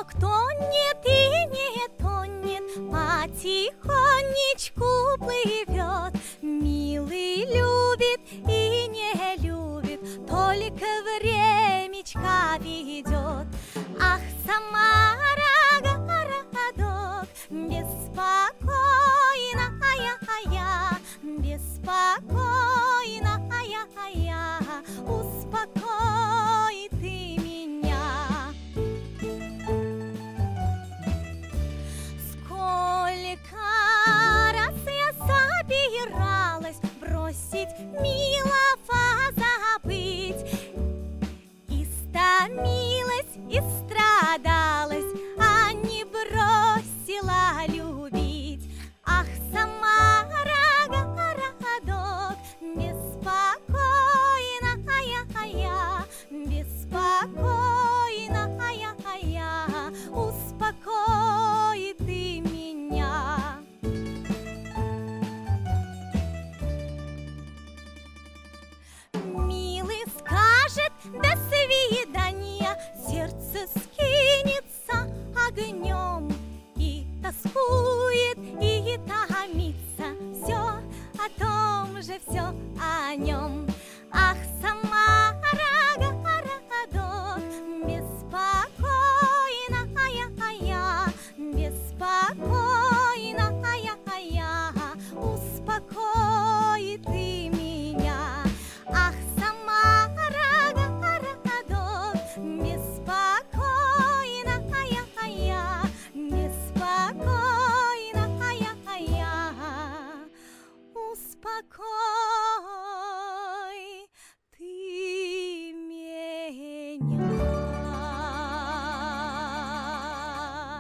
но тонет и не тонет, потихонечку плывет. Милый любит и не любит, только времечко ведет. Ах, Самара, городок, беспокойная я, беспокойная я, успокой ты меня. Сколько раз я собиралась бросить милого, забыть, и стомилась, и страдалась, а не бросила любить. Ах, Самара, городок, беспокойная я, беспокойная я, успокой ты меня. Милый скажет до свидания, сердце скинется огнем, и тоскует, и томится, все о том же, все о нем. Ах, Самара, городок, беспокойная я, беспокойная я, успокой ты меня. Ах, Самара, городок, беспокойная я, беспокойная я, успокой ты меня.